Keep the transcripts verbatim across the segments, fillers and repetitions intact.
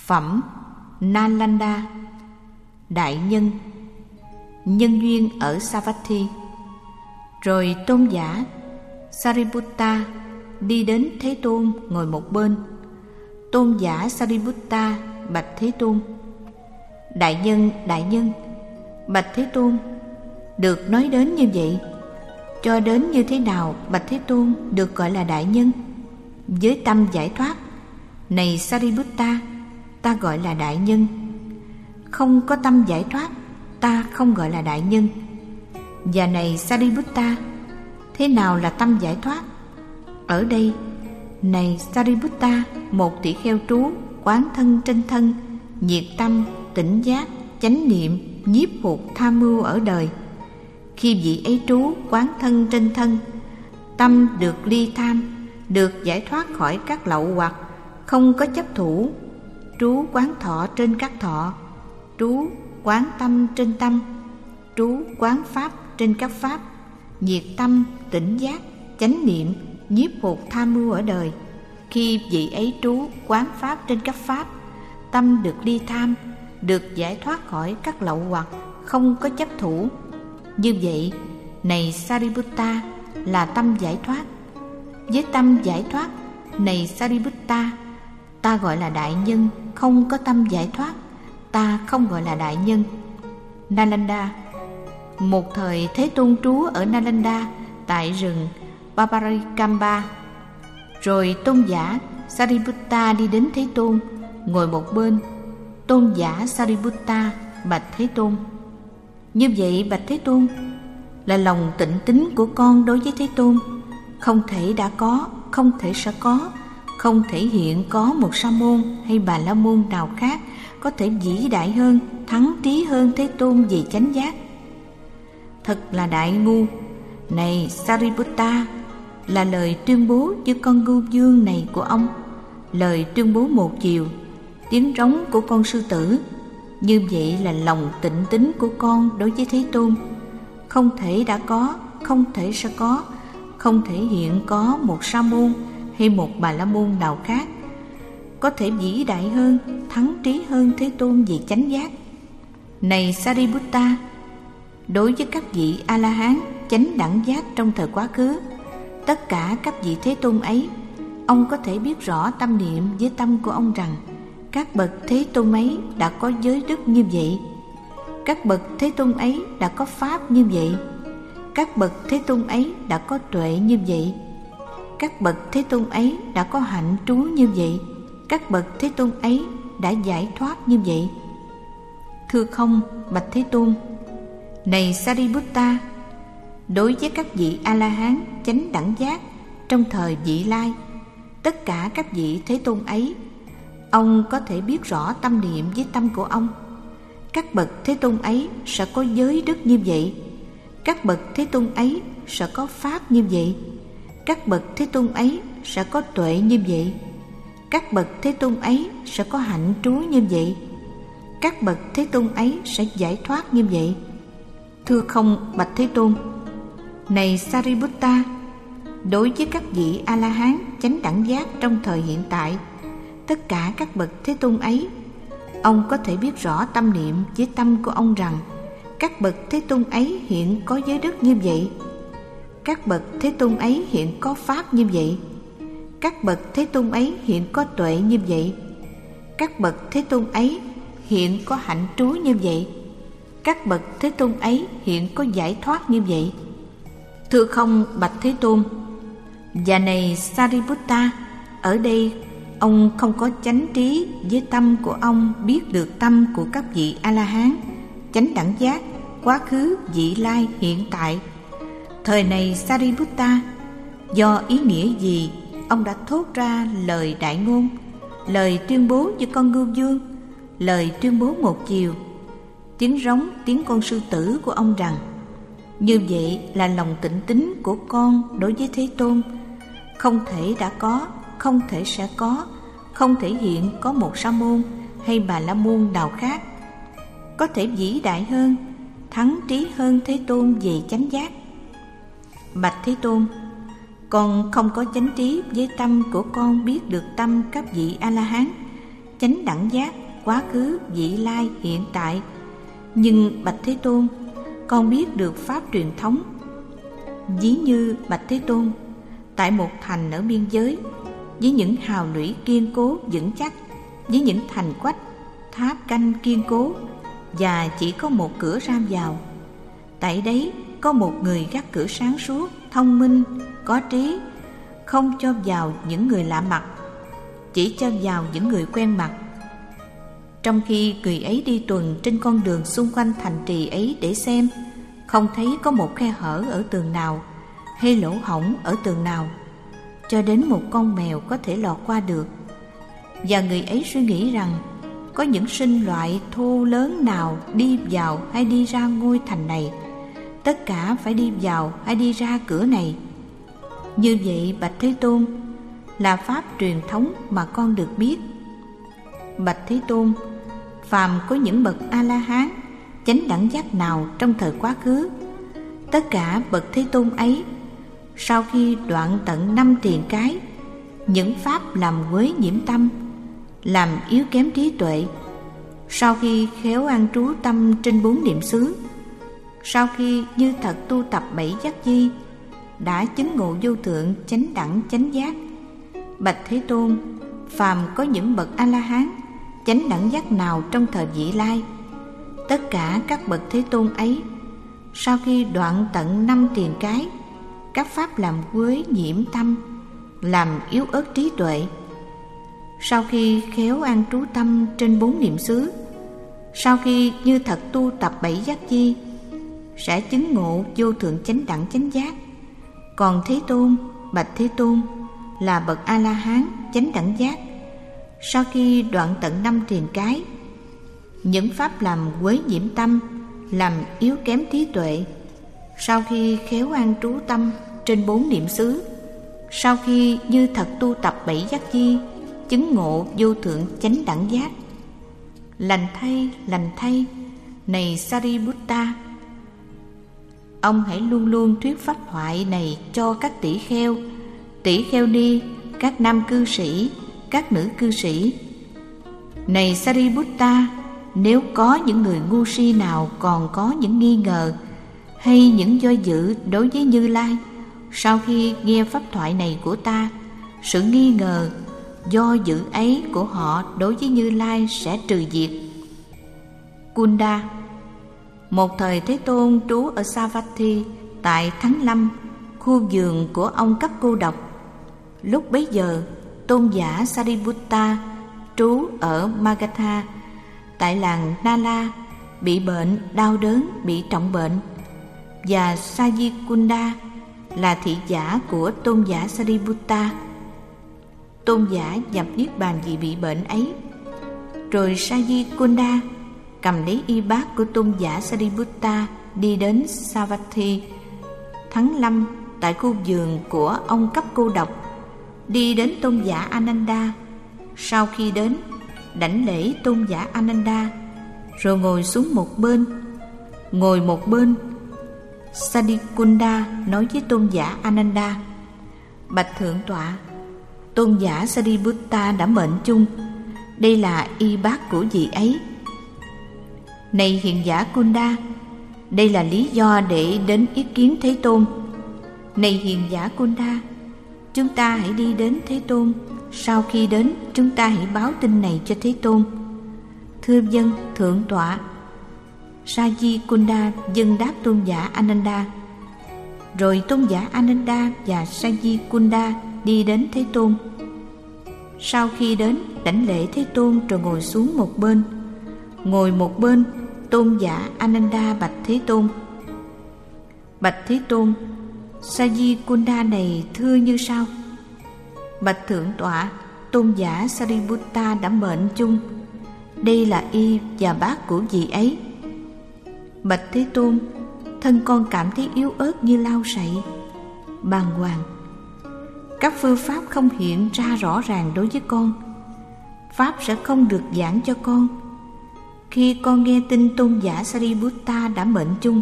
Phẩm Nalanda. Đại nhân. Nhân duyên ở Savatthi. Rồi tôn giả Sariputta đi đến Thế Tôn ngồi một bên. Tôn giả Sariputta bạch Thế Tôn: Đại nhân, đại nhân. Bạch Thế Tôn: Được nói đến như vậy, cho đến như thế nào bạch Thế Tôn được gọi là đại nhân? Với tâm giải thoát, này Sariputta, ta gọi là đại nhân. Không có tâm giải thoát, ta không gọi là đại nhân. Và này Sariputta, thế nào là tâm giải thoát? Ở đây, này Sariputta, một tỷ kheo trú quán thân trên thân, nhiệt tâm, tỉnh giác, chánh niệm, nhiếp phục tham mưu ở đời. Khi vị ấy trú quán thân trên thân, tâm được ly tham, được giải thoát khỏi các lậu hoặc, không có chấp thủ, trú quán thọ trên các thọ, trú quán tâm trên tâm, trú quán pháp trên các pháp, nhiệt tâm, tỉnh giác, chánh niệm, nhiếp phục tham mưu ở đời. Khi vị ấy trú quán pháp trên các pháp, tâm được ly tham, được giải thoát khỏi các lậu hoặc, không có chấp thủ. Như vậy, này Sariputta, là tâm giải thoát. Với tâm giải thoát, này Sariputta, ta gọi là đại nhân. Không có tâm giải thoát, ta không gọi là đại nhân. Nalanda. Một thời Thế Tôn trú ở Nalanda tại rừng Paparikamba. Rồi tôn giả Sariputta đi đến Thế Tôn ngồi một bên. Tôn giả Sariputta bạch Thế Tôn: Như vậy bạch Thế Tôn, là lòng tịnh tín của con đối với Thế Tôn, không thể đã có, không thể sẽ có, không thể hiện có một sa môn hay bà la môn nào khác có thể vĩ đại hơn, thắng trí hơn Thế Tôn về chánh giác. Thật là đại ngu. Này Sariputta, là lời tuyên bố với con ngưu dương này của ông, lời tuyên bố một chiều, tiếng rống của con sư tử. Như vậy là lòng tịnh tín của con đối với Thế Tôn, không thể đã có, không thể sẽ có, không thể hiện có một sa môn hay một bà la môn nào khác có thể vĩ đại hơn, thắng trí hơn Thế Tôn về chánh giác. Này Sariputta, đối với các vị A-la-hán chánh đẳng giác trong thời quá khứ, tất cả các vị Thế Tôn ấy, ông có thể biết rõ tâm niệm với tâm của ông rằng các bậc Thế Tôn ấy đã có giới đức như vậy, các bậc Thế Tôn ấy đã có pháp như vậy, các bậc Thế Tôn ấy đã có tuệ như vậy, các bậc Thế Tôn ấy đã có hạnh trú như vậy, các bậc Thế Tôn ấy đã giải thoát như vậy. Thưa không, bạch Thế Tôn. Này Sariputta, đối với các vị A-la-hán chánh đẳng giác trong thời vị lai, tất cả các vị Thế Tôn ấy, ông có thể biết rõ tâm niệm với tâm của ông. Các bậc Thế Tôn ấy sẽ có giới đức như vậy, các bậc Thế Tôn ấy sẽ có pháp như vậy, các bậc Thế Tôn ấy sẽ có tuệ như vậy, các bậc Thế Tôn ấy sẽ có hạnh trú như vậy, các bậc Thế Tôn ấy sẽ giải thoát như vậy. Thưa không, bạch Thế Tôn. Này Sariputta, đối với các vị A-la-hán chánh đẳng giác trong thời hiện tại, tất cả các bậc Thế Tôn ấy, ông có thể biết rõ tâm niệm với tâm của ông rằng các bậc Thế Tôn ấy hiện có giới đức như vậy, các bậc Thế Tôn ấy hiện có pháp như vậy, các bậc Thế Tôn ấy hiện có tuệ như vậy, các bậc Thế Tôn ấy hiện có hạnh trú như vậy, các bậc Thế Tôn ấy hiện có giải thoát như vậy. Thưa không, bạch Thế Tôn. Và này Sariputta, ở đây ông không có chánh trí với tâm của ông biết được tâm của các vị A-la-hán chánh đẳng giác quá khứ, vị lai, hiện tại. Thời này Sariputta, do ý nghĩa gì ông đã thốt ra lời đại ngôn, lời tuyên bố với con ngưu dương, lời tuyên bố một chiều, tiếng rống, tiếng con sư tử của ông rằng như vậy là lòng tịnh tín của con đối với Thế Tôn, không thể đã có, không thể sẽ có, không thể hiện có một sa môn hay bà la môn nào khác có thể vĩ đại hơn, thắng trí hơn Thế Tôn về chánh giác. Bạch Thế Tôn, con không có chánh trí với tâm của con biết được tâm các vị A-la-hán chánh đẳng giác, quá khứ, vị lai, hiện tại. Nhưng bạch Thế Tôn, con biết được pháp truyền thống. Ví như bạch Thế Tôn, tại một thành ở biên giới, với những hào lũy kiên cố vững chắc, với những thành quách, tháp canh kiên cố, và chỉ có một cửa ra vào. Tại đấy có một người gác cửa sáng suốt, thông minh, có trí, không cho vào những người lạ mặt, chỉ cho vào những người quen mặt. Trong khi người ấy đi tuần trên con đường xung quanh thành trì ấy để xem, không thấy có một khe hở ở tường nào hay lỗ hổng ở tường nào, cho đến một con mèo có thể lọt qua được. Và người ấy suy nghĩ rằng có những sinh loại thô lớn nào đi vào hay đi ra ngôi thành này, tất cả phải đi vào hay đi ra cửa này. Như vậy bạch Thế Tôn, là pháp truyền thống mà con được biết. Bạch Thế Tôn, phàm có những bậc A-la-hán, chánh đẳng giác nào trong thời quá khứ, tất cả bậc Thế Tôn ấy, sau khi đoạn tận năm triền cái, những pháp làm quấy nhiễm tâm, làm yếu kém trí tuệ, sau khi khéo an trú tâm trên bốn niệm xứ, sau khi như thật tu tập bảy giác chi, đã chứng ngộ vô thượng chánh đẳng chánh giác. Bạch Thế Tôn, phàm có những bậc A-la-hán, chánh đẳng giác nào trong thời vị lai, tất cả các bậc Thế Tôn ấy, sau khi đoạn tận năm triền cái, các pháp làm quấy nhiễm tâm, làm yếu ớt trí tuệ, sau khi khéo an trú tâm trên bốn niệm xứ, sau khi như thật tu tập bảy giác chi, sẽ chứng ngộ vô thượng chánh đẳng chánh giác. Còn Thế Tôn, bạch Thế Tôn, là bậc A-la-hán chánh đẳng giác, sau khi đoạn tận năm triền cái, những pháp làm quấy nhiễm tâm, làm yếu kém trí tuệ, sau khi khéo an trú tâm trên bốn niệm xứ, sau khi như thật tu tập bảy giác chi, chứng ngộ vô thượng chánh đẳng giác. Lành thay, lành thay, này Sariputta, ông hãy luôn luôn thuyết pháp thoại này cho các tỷ kheo, tỷ kheo ni, các nam cư sĩ, các nữ cư sĩ. Này Sariputta, nếu có những người ngu si nào còn có những nghi ngờ hay những do dự đối với Như Lai, sau khi nghe pháp thoại này của ta, sự nghi ngờ, do dự ấy của họ đối với Như Lai sẽ trừ diệt. Kunda. Một thời Thế Tôn trú ở Savatthi tại Thắng Lâm, khu vườn của ông Cấp Cô Độc. Lúc bấy giờ, tôn giả Sariputta trú ở Magadha tại làng Nala, bị bệnh, đau đớn, bị trọng bệnh. Và Sajikunda là thị giả của tôn giả Sariputta. Tôn giả nhập niết bàn vì bị bệnh ấy. Rồi Sajikunda cầm lấy y bát của tôn giả Sariputta đi đến Savatthi, Thắng Lâm tại khu vườn của ông Cấp Cô Độc, đi đến tôn giả Ananda. Sau khi đến, đảnh lễ tôn giả Ananda, rồi ngồi xuống một bên. Ngồi một bên, Sajikunda nói với tôn giả Ananda: Bạch Thượng Tọa, tôn giả Sariputta đã mệnh chung, đây là y bát của vị ấy. Này hiền giả Kunda, đây là lý do để đến ý kiến Thế Tôn. Này hiền giả Kunda, chúng ta hãy đi đến Thế Tôn. Sau khi đến, chúng ta hãy báo tin này cho Thế Tôn. Thưa vâng, Thượng Tọa. Sajikunda dâng đáp tôn giả Ananda. Rồi tôn giả Ananda và Sajikunda đi đến Thế Tôn. Sau khi đến, đảnh lễ Thế Tôn rồi ngồi xuống một bên. Ngồi một bên, tôn giả Ananda bạch Thế Tôn: Bạch Thế Tôn, Sajikunda này thưa như sau: Bạch Thượng Tọa, tôn giả Sariputta đã mệnh chung, đây là y và bát của vị ấy. Bạch Thế Tôn, thân con cảm thấy yếu ớt như lau sậy, bàng hoàng. Các phương pháp không hiện ra rõ ràng đối với con. Pháp sẽ không được giảng cho con. Khi con nghe tin tôn giả Sariputta đã mệnh chung.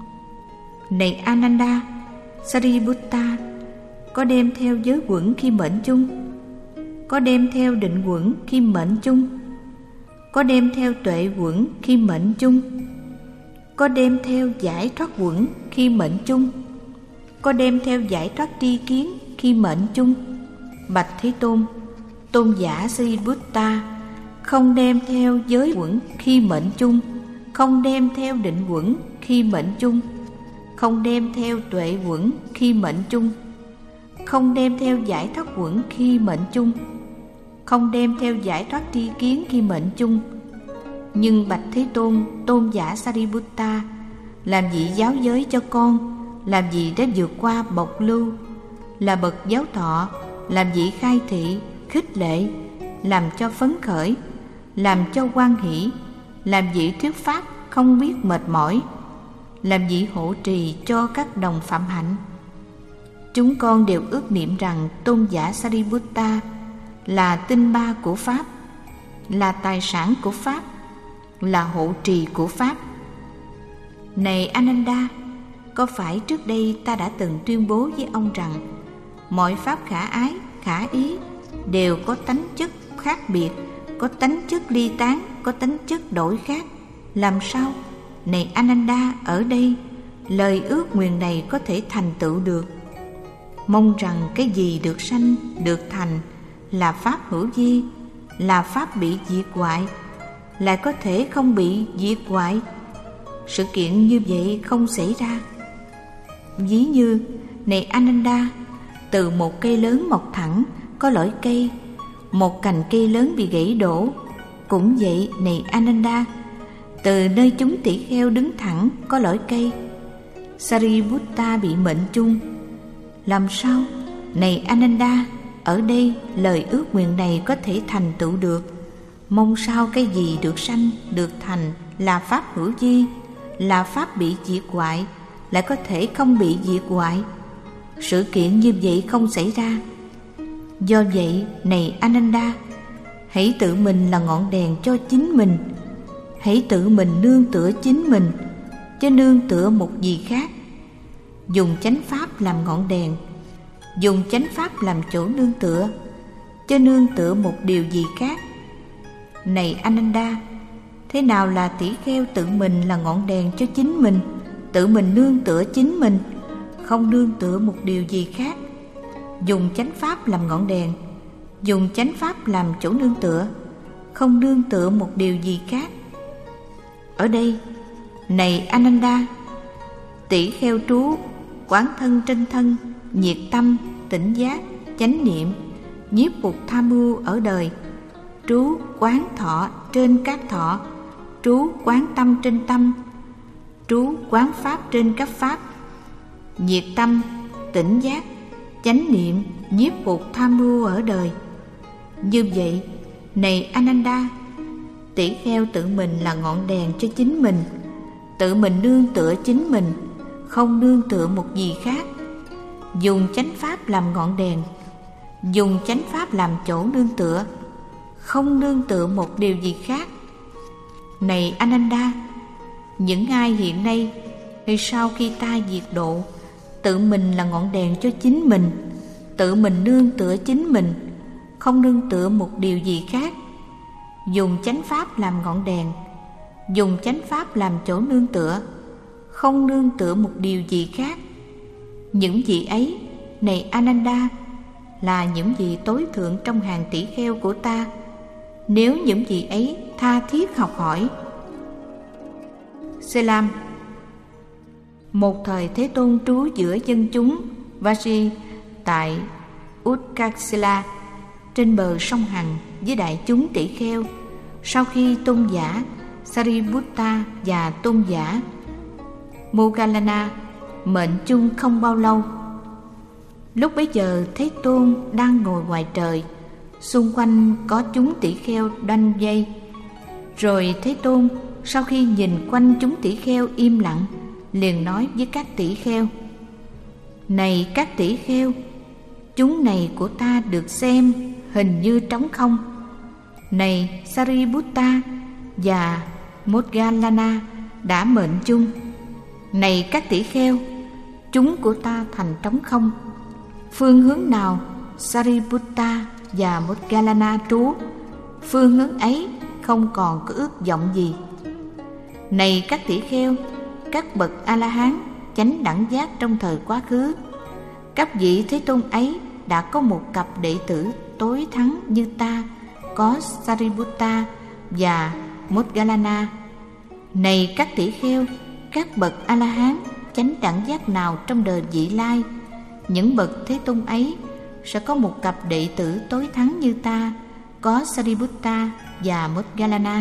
Này Ananda, Sariputta có đem theo giới quẩn khi mệnh chung? Có đem theo định quẩn khi mệnh chung? có đem theo tuệ quẩn khi mệnh chung, có đem theo giải thoát quẩn khi mệnh chung, có đem theo giải thoát tri kiến khi mệnh chung. Bạch Thế Tôn, tôn giả Sariputta không đem theo giới quẩn khi mệnh chung, không đem theo định quẩn khi mệnh chung, không đem theo tuệ quẩn khi mệnh chung, không đem theo giải thoát quẩn khi mệnh chung, không đem theo giải thoát tri kiến khi mệnh chung. Nhưng Bạch Thế Tôn, tôn giả Sariputta, làm gì giáo giới cho con, làm gì đã vượt qua bộc lưu, là bậc giáo thọ, làm gì khai thị, khích lệ, làm cho phấn khởi, làm cho hoan hỷ, làm gì thuyết pháp không biết mệt mỏi, làm gì hộ trì cho các đồng phạm hạnh. Chúng con đều ước niệm rằng tôn giả Sariputta là tinh ba của Pháp, là tài sản của Pháp, là hộ trì của Pháp. Này Ananda, có phải trước đây ta đã từng tuyên bố với ông rằng mọi Pháp khả ái, khả ý đều có tánh chất khác biệt, có tánh chất ly tán, có tánh chất đổi khác? Làm sao, này Ananda, ở đây lời ước nguyện này có thể thành tựu được? Mong rằng cái gì được sanh, được thành là Pháp hữu vi, là Pháp bị diệt hoại, lại có thể không bị diệt hoại. Sự kiện như vậy không xảy ra. Ví như, này Ananda, từ một cây lớn mọc thẳng có lõi cây, một cành cây lớn bị gãy đổ. Cũng vậy, này Ananda, từ nơi chúng tỷ kheo đứng thẳng có lõi cây, Sariputta bị mệnh chung. Làm sao, này Ananda, ở đây lời ước nguyện này có thể thành tựu được? Mong sao cái gì được sanh, được thành là Pháp hữu vi, là Pháp bị diệt hoại, lại có thể không bị diệt hoại. Sự kiện như vậy không xảy ra. Do vậy, này Ananda, hãy tự mình là ngọn đèn cho chính mình, hãy tự mình nương tựa chính mình, chứ nương tựa một gì khác. Dùng chánh pháp làm ngọn đèn, dùng chánh pháp làm chỗ nương tựa, chứ nương tựa một điều gì khác. Này Ananda, thế nào là tỷ kheo tự mình là ngọn đèn cho chính mình, tự mình nương tựa chính mình, không nương tựa một điều gì khác? Dùng chánh pháp làm ngọn đèn, dùng chánh pháp làm chỗ nương tựa, không nương tựa một điều gì khác. Ở đây, này Ananda, tỷ kheo trú quán thân trên thân, nhiệt tâm, tỉnh giác, chánh niệm, nhiếp phục tham mưu ở đời, trú quán thọ trên các thọ, trú quán tâm trên tâm, trú quán pháp trên các pháp, nhiệt tâm, tỉnh giác, chánh niệm, nhiếp phục tham mưu ở đời. Như vậy, này Ananda, tỷ kheo tự mình là ngọn đèn cho chính mình, tự mình nương tựa chính mình, không nương tựa một gì khác. Dùng chánh pháp làm ngọn đèn, dùng chánh pháp làm chỗ nương tựa, không nương tựa một điều gì khác. Này Ananda, những ai hiện nay hay sau khi ta diệt độ, tự mình là ngọn đèn cho chính mình, tự mình nương tựa chính mình, không nương tựa một điều gì khác. Dùng chánh pháp làm ngọn đèn, dùng chánh pháp làm chỗ nương tựa, không nương tựa một điều gì khác. Những vị ấy, này Ananda, là những vị tối thượng trong hàng tỷ kheo của ta. Nếu những vị ấy tha thiết học hỏi. Selam. Một thời Thế Tôn trú giữa dân chúng Vaji tại Utkatsila trên bờ sông Hằng với đại chúng tỷ kheo. Sau khi tôn giả Sariputta và tôn giả Moggallana mệnh chung không bao lâu, lúc bấy giờ Thế Tôn đang ngồi ngoài trời, xung quanh có chúng tỷ kheo đoanh vây. Rồi Thế Tôn sau khi nhìn quanh chúng tỷ kheo im lặng, liền nói với các tỷ kheo: Này các tỷ kheo, chúng này của ta được xem hình như trống không. Này Sariputta và Moggallana đã mệnh chung. Này các tỷ kheo, chúng của ta thành trống không. Phương hướng nào Sariputta và Moggallana trú, phương hướng ấy không còn có ước vọng gì. Này các tỷ kheo, các bậc A-la-hán chánh đẳng giác trong thời quá khứ, các vị Thế Tôn ấy đã có một cặp đệ tử tối thắng như ta, có Sariputta và Moggallana. Này các tỷ kheo, các bậc A-la-hán chánh đẳng giác nào trong đời vị lai, những bậc Thế Tôn ấy sẽ có một cặp đệ tử tối thắng như ta, có Sariputta và Moggallana.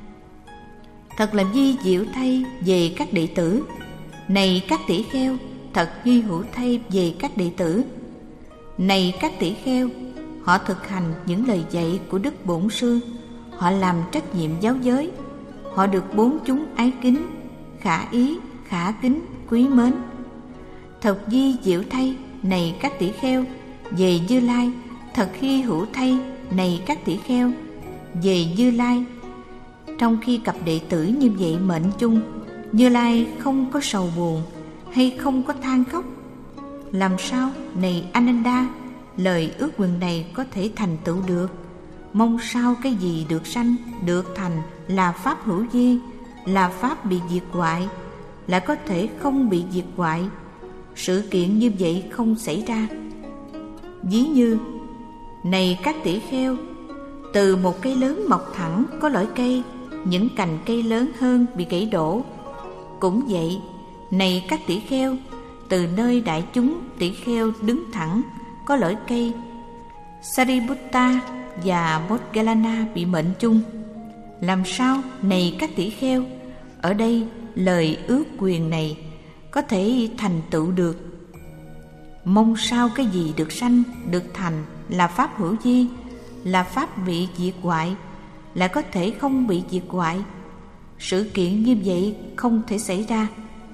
Thật là vi diệu thay về các đệ tử. Này các tỷ kheo, thật hy hữu thay về các đệ tử. Này các tỷ kheo, họ thực hành những lời dạy của Đức Bổn Sư, họ làm trách nhiệm giáo giới, họ được bốn chúng ái kính, khả ý, khả kính, quý mến. Thật vi diệu thay, này các tỷ kheo, về Như Lai. Thật hy hữu thay, này các tỷ kheo, về Như Lai. Trong khi cặp đệ tử như vậy mệnh chung, Như Lai không có sầu buồn hay không có than khóc. Làm sao, này Ananda, lời ước nguyện này có thể thành tựu được? Mong sao cái gì được sanh, được thành là pháp hữu vi, là pháp bị diệt hoại, lại có thể không bị diệt hoại. Sự kiện như vậy không xảy ra. Ví như, này các tỷ kheo, từ một cây lớn mọc thẳng có lõi cây, những cành cây lớn hơn bị gãy đổ. Cũng vậy, này các tỷ kheo, từ nơi đại chúng tỷ kheo đứng thẳng có lõi cây, Sariputta và Moggallana bị mệnh chung. Làm sao, này các tỷ kheo, ở đây lời ước quyền này có thể thành tựu được? Mong sao cái gì được sanh, được thành là pháp hữu vi, là pháp bị diệt hoại, lại có thể không bị diệt hoại. Sự kiện như vậy không thể xảy ra.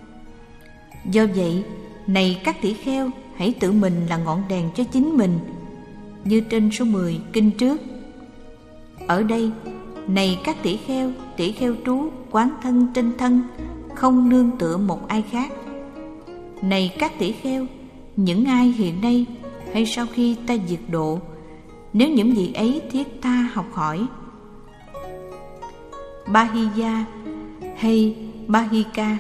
Do vậy, này các tỷ kheo, hãy tự mình là ngọn đèn cho chính mình, như trên số mười kinh trước. Ở đây, này các tỷ kheo, tỷ kheo trú quán thân trên thân, không nương tựa một ai khác. Này các tỷ kheo, những ai hiện nay hay sau khi ta diệt độ, nếu những vị ấy thiết tha học hỏi Bahiya hay Bahika,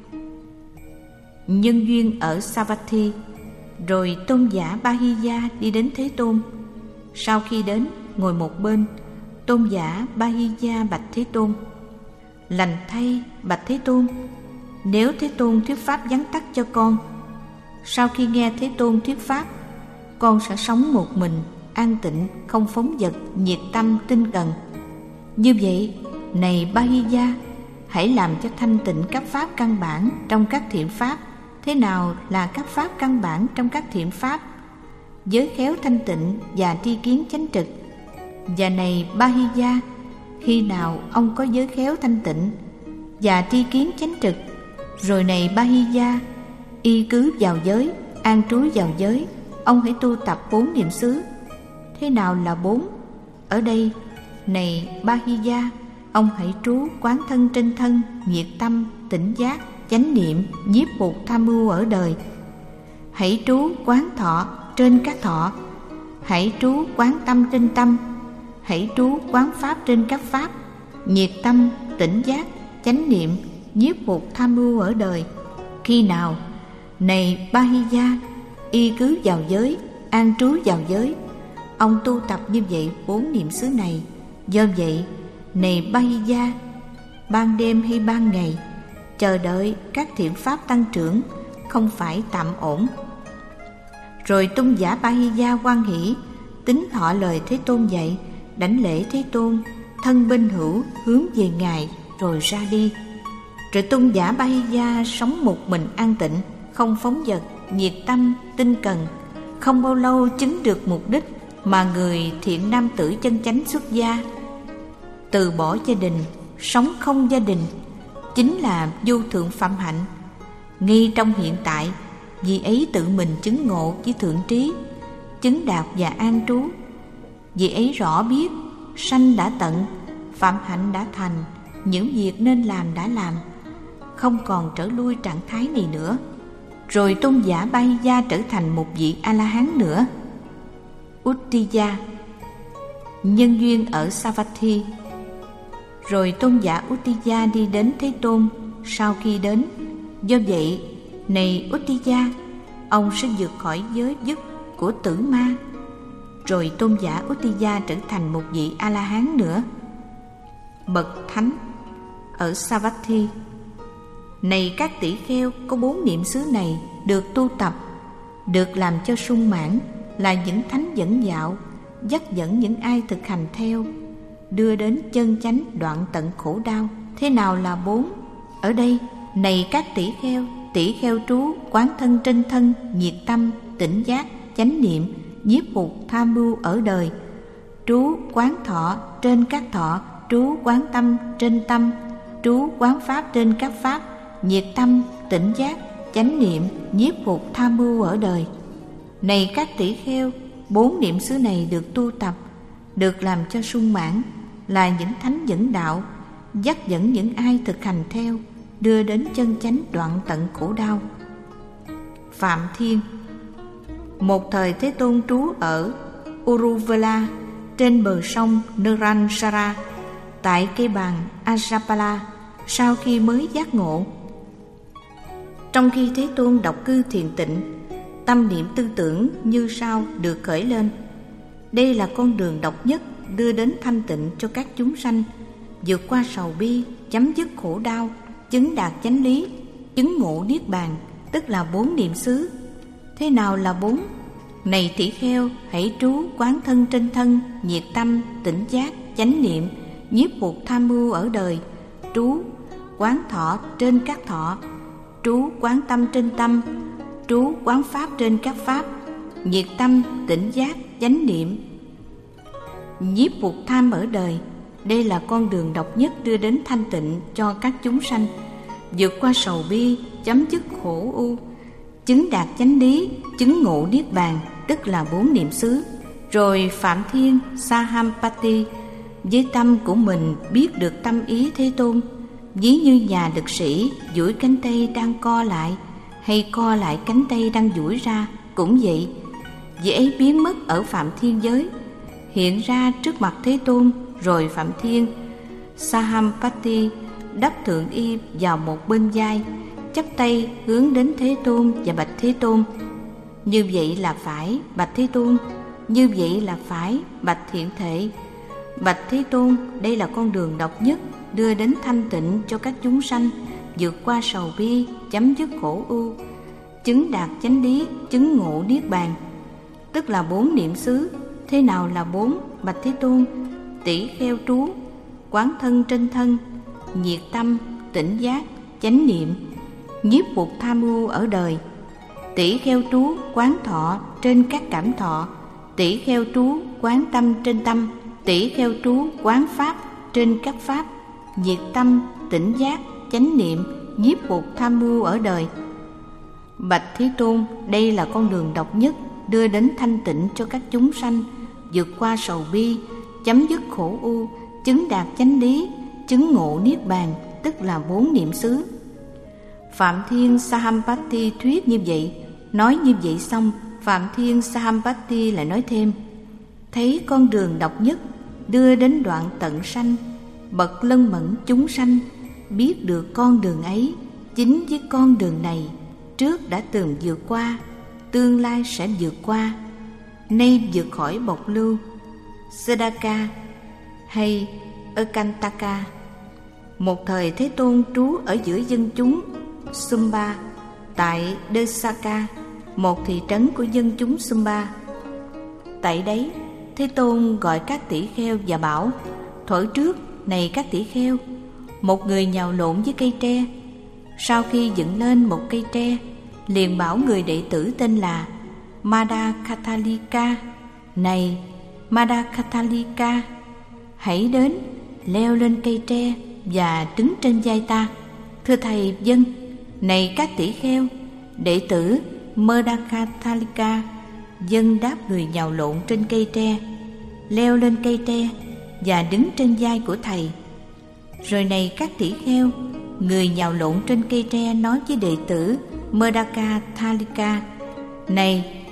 nhân duyên ở Savatthi, rồi tôn giả Bahiya đi đến Thế Tôn. Sau khi đến, ngồi một bên, tôn giả Bahiya bạch Thế Tôn: lành thay, bạch Thế Tôn, nếu Thế Tôn thuyết pháp vắn tắt cho con, sau khi nghe Thế Tôn thuyết pháp, con sẽ sống một mình, an tịnh, không phóng dật, nhiệt tâm, tinh cần. Như vậy, này Bahiya, hãy làm cho thanh tịnh các pháp căn bản trong các thiện pháp. Thế nào là các pháp căn bản trong các thiện pháp? Giới khéo thanh tịnh và tri kiến chánh trực. Và này Bahiya, khi nào ông có giới khéo thanh tịnh và tri kiến chánh trực, rồi này Bahiya, y cứ vào giới, an trú vào giới, ông hãy tu tập bốn niệm xứ. Thế nào là bốn? Ở đây, này Bahiya, ông hãy trú quán thân trên thân, nhiệt tâm, tỉnh giác, chánh niệm, nhiếp phục tham mưu ở đời. Hãy trú quán thọ trên các thọ, hãy trú quán tâm trên tâm, hãy trú quán pháp trên các pháp, nhiệt tâm, tỉnh giác, chánh niệm, nhiếp phục tham mưu ở đời. Khi nào, này Bahiya, y cứ vào giới, an trú vào giới, ông tu tập như vậy bốn niệm xứ này. Do vậy, này Bahiya, ban đêm hay ban ngày, chờ đợi các thiện pháp tăng trưởng, không phải tạm ổn. Rồi tôn giả Bahiya hoan hỷ, tín thọ lời Thế Tôn dạy, đảnh lễ Thế Tôn, thân bên hữu hướng về Ngài, rồi ra đi. Rồi tôn giả Bahiya sống một mình an tịnh, không phóng dật, nhiệt tâm, tinh cần. Không bao lâu chứng được mục đích mà người thiện nam tử chân chánh xuất gia, từ bỏ gia đình, sống không gia đình, chính là vô thượng phạm hạnh. Ngay trong hiện tại, vì ấy tự mình chứng ngộ với thượng trí, chứng đạt và an trú. Vì ấy rõ biết sanh đã tận, phạm hạnh đã thành, những việc nên làm đã làm, không còn trở lui trạng thái này nữa. Rồi tôn giả Bahiya trở thành một vị A-la-hán nữa. Uttiya, nhân duyên ở Savatthi. Rồi tôn giả Uttija đi đến Thế Tôn sau khi đến. Do vậy, này Uttija, ông sẽ vượt khỏi giới dứt của tử ma. Rồi tôn giả Uttija trở thành một vị A-la-hán nữa. Bậc thánh ở Savatthi. Này các tỷ kheo, có bốn niệm xứ này được tu tập, được làm cho sung mãn, là những thánh dẫn dạo, dắt dẫn những ai thực hành theo, đưa đến chân chánh đoạn tận khổ đau. Thế nào là bốn? Ở đây, này các tỷ kheo, tỷ kheo trú quán thân trên thân, nhiệt tâm, tỉnh giác, chánh niệm, nhiếp phục, tham mưu ở đời, trú quán thọ trên các thọ, trú quán tâm trên tâm, trú quán pháp trên các pháp, nhiệt tâm, tỉnh giác, chánh niệm, nhiếp phục, tham mưu ở đời. Này các tỷ kheo, bốn niệm xứ này được tu tập, được làm cho sung mãn, là những thánh dẫn đạo, dắt dẫn những ai thực hành theo, đưa đến chân chánh đoạn tận khổ đau. Phạm Thiên. Một thời Thế Tôn trú ở Uruvela, trên bờ sông Naransara, tại cây bàn Ajapala, sau khi mới giác ngộ. Trong khi Thế Tôn độc cư thiền tịnh, tâm niệm tư tưởng như sau được khởi lên: đây là con đường độc nhất đưa đến thanh tịnh cho các chúng sanh, vượt qua sầu bi, chấm dứt khổ đau, chứng đạt chánh lý, chứng ngộ niết bàn, tức là bốn niệm xứ. Thế nào là bốn? Này tỷ kheo, hãy trú quán thân trên thân, nhiệt tâm, tỉnh giác, chánh niệm, nhiếp phục, tham mưu ở đời, trú quán thọ trên các thọ, trú quán tâm trên tâm, trú quán pháp trên các pháp, nhiệt tâm, tỉnh giác, chánh niệm, nhiếp phục, tham ở đời. Đây là con đường độc nhất đưa đến thanh tịnh cho các chúng sanh, vượt qua sầu bi, chấm dứt khổ u, chứng đạt chánh lý, chứng ngộ niết bàn, tức là bốn niệm xứ. Rồi Phạm Thiên Sahampati với tâm của mình biết được tâm ý Thế Tôn, ví như nhà lực sĩ duỗi cánh tay đang co lại, hay co lại cánh tay đang duỗi ra, cũng vậy. Vị ấy biến mất ở Phạm Thiên giới, hiện ra trước mặt Thế Tôn. Rồi Phạm Thiên Sahampati đắp thượng y vào một bên vai, chắp tay hướng đến Thế Tôn và bạch Thế Tôn: như vậy là phải, bạch Thế Tôn. Như vậy là phải, bạch Thiện Thệ. Bạch Thế Tôn, đây là con đường độc nhất đưa đến thanh tịnh cho các chúng sanh, vượt qua sầu bi, chấm dứt khổ ưu, chứng đạt chánh lý, chứng ngộ niết bàn, tức là bốn niệm xứ. Thế nào là bốn? Bạch Thế Tôn, tỷ kheo trú quán thân trên thân, nhiệt tâm, tỉnh giác, chánh niệm, nhiếp phục, tham mưu ở đời, tỷ kheo trú quán thọ trên các cảm thọ, tỷ kheo trú quán tâm trên tâm, tỷ kheo trú quán pháp trên các pháp, nhiệt tâm, tỉnh giác, chánh niệm, nhiếp phục, tham mưu ở đời. Bạch Thế Tôn, đây là con đường độc nhất đưa đến thanh tịnh cho các chúng sanh, vượt qua sầu bi, chấm dứt khổ u, chứng đạt chánh lý, chứng ngộ niết bàn, tức là bốn niệm xứ. Phạm Thiên Sahampati thuyết như vậy. Nói như vậy xong, Phạm Thiên Sahampati lại nói thêm: thấy con đường độc nhất đưa đến đoạn tận sanh, bậc lân mẫn chúng sanh biết được con đường ấy, chính với con đường này trước đã từng vượt qua, tương lai sẽ vượt qua, nay vượt khỏi bộc lưu Sedaka hay Ekantaka. Một thời Thế Tôn trú ở giữa dân chúng Sumba tại Desaka, một thị trấn của dân chúng Sumba. Tại đấy, Thế Tôn gọi các tỷ kheo và bảo: thuở trước, này các tỷ kheo, một người nhào lộn với cây tre. Sau khi dựng lên một cây tre, liền bảo người đệ tử tên là Madakathalika: này Madakathalika, hãy đến leo lên cây tre và đứng trên vai ta. Thưa thầy, vâng. Này các tỷ kheo, đệ tử Madakathalika vâng đáp người nhào lộn trên cây tre, leo lên cây tre và đứng trên vai của thầy. Rồi này các tỷ kheo, người nhào lộn trên cây tre nói với đệ tử Madakathalika: này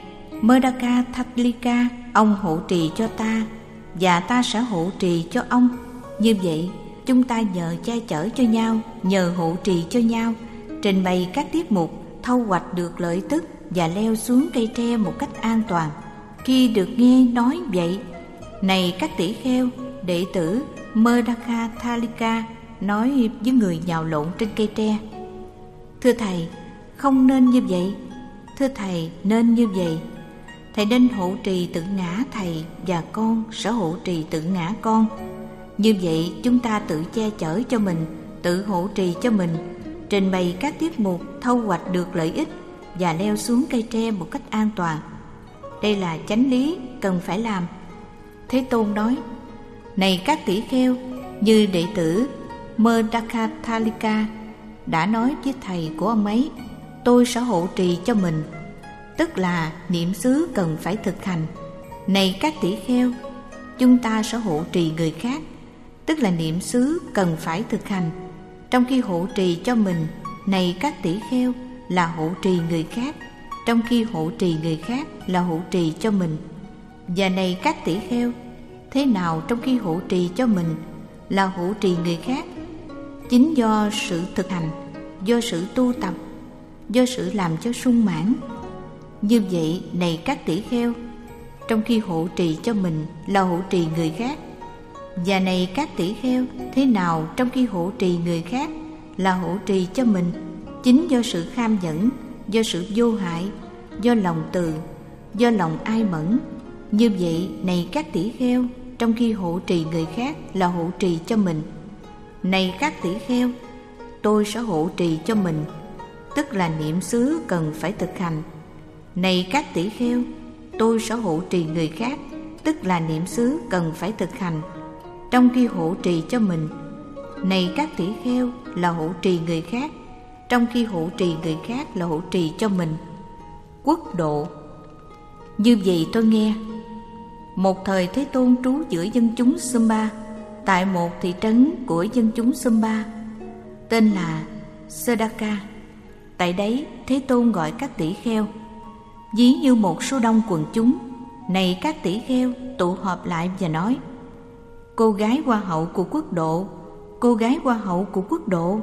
Madakathalika, ông hộ trì cho ta và ta sẽ hộ trì cho ông. Như vậy, chúng ta nhờ che chở cho nhau, nhờ hộ trì cho nhau, trình bày các tiết mục, thâu hoạch được lợi tức và leo xuống cây tre một cách an toàn. Khi được nghe nói vậy, này các tỷ kheo, đệ tử Merdaka Thalika nói với người nhào lộn trên cây tre: thưa thầy, không nên như vậy. Thưa thầy, nên như vậy. Thầy nên hộ trì tự ngã thầy, và con sẽ hộ trì tự ngã con. Như vậy chúng ta tự che chở cho mình, tự hộ trì cho mình, trình bày các tiết mục, thâu hoạch được lợi ích và leo xuống cây tre một cách an toàn. Đây là chánh lý cần phải làm. Thế Tôn nói: này các tỷ kheo, như đệ tử Merdaka Thalika đã nói với thầy của ông ấy, tôi sẽ hộ trì cho mình, tức là niệm xứ cần phải thực hành. Này các tỷ kheo, chúng ta sẽ hộ trì người khác, tức là niệm xứ cần phải thực hành. Trong khi hộ trì cho mình, này các tỷ kheo, là hộ trì người khác. Trong khi hộ trì người khác là hộ trì cho mình. Và này các tỷ kheo, thế nào trong khi hộ trì cho mình là hộ trì người khác? Chính do sự thực hành, do sự tu tập, do sự làm cho sung mãn. Như vậy, này các tỷ kheo, trong khi hộ trì cho mình là hộ trì người khác. Và này các tỷ kheo, thế nào trong khi hộ trì người khác là hộ trì cho mình? Chính do sự kham nhẫn, do sự vô hại, do lòng từ, do lòng ai mẫn. Như vậy, này các tỷ kheo, trong khi hộ trì người khác là hộ trì cho mình. Này các tỷ kheo, tôi sẽ hộ trì cho mình, tức là niệm xứ cần phải thực hành. Này các tỷ kheo, tôi sẽ hộ trì người khác, tức là niệm xứ cần phải thực hành. Trong khi hộ trì cho mình, này các tỷ kheo, là hộ trì người khác. Trong khi hộ trì người khác là hộ trì cho mình. Quốc độ. Như vậy tôi nghe, một thời Thế Tôn trú giữa dân chúng Sumba, tại một thị trấn của dân chúng Sumba tên là Sedaka. Tại đấy Thế Tôn gọi các tỷ kheo, ví như một số đông quần chúng. Này các tỷ kheo, tụ họp lại và nói: cô gái hoa hậu của quốc độ, cô gái hoa hậu của quốc độ.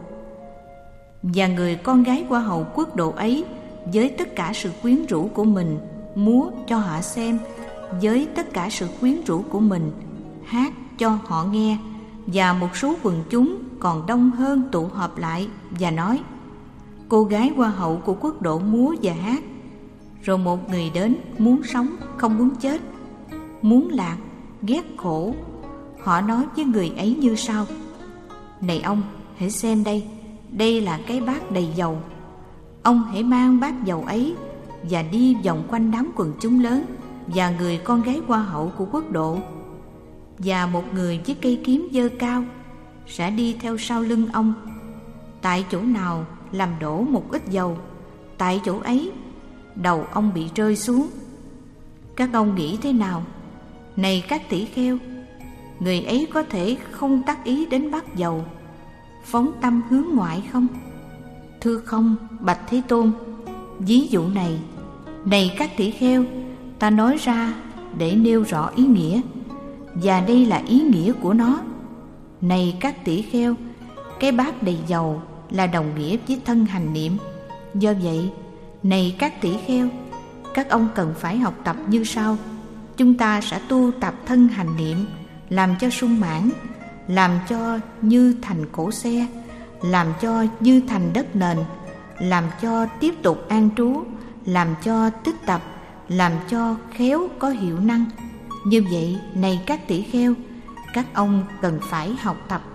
Và người con gái hoa hậu quốc độ ấy, với tất cả sự quyến rũ của mình, múa cho họ xem, với tất cả sự quyến rũ của mình, hát cho họ nghe. Và một số quần chúng còn đông hơn tụ họp lại và nói: cô gái hoa hậu của quốc độ múa và hát. Rồi một người đến, muốn sống không muốn chết, muốn lạc, ghét khổ. Họ nói với người ấy như sau: này ông, hãy xem đây, đây là cái bát đầy dầu. Ông hãy mang bát dầu ấy và đi vòng quanh đám quần chúng lớn và người con gái hoa hậu của quốc độ. Và một người với cây kiếm giơ cao sẽ đi theo sau lưng ông. Tại chỗ nào làm đổ một ít dầu, tại chỗ ấy đầu ông bị rơi xuống. Các ông nghĩ thế nào? Này các tỷ kheo, người ấy có thể không tác ý đến bát dầu, phóng tâm hướng ngoại không? Thưa không, bạch Thế Tôn. Ví dụ này, này các tỷ kheo, ta nói ra để nêu rõ ý nghĩa, và đây là ý nghĩa của nó. Này các tỷ kheo, cái bát đầy dầu là đồng nghĩa với thân hành niệm. Do vậy, này các tỷ kheo, các ông cần phải học tập như sau. Chúng ta sẽ tu tập thân hành niệm, làm cho sung mãn, làm cho như thành cổ xe, làm cho như thành đất nền, làm cho tiếp tục an trú, làm cho tích tập, làm cho khéo có hiệu năng. Như vậy, này các tỷ kheo, các ông cần phải học tập.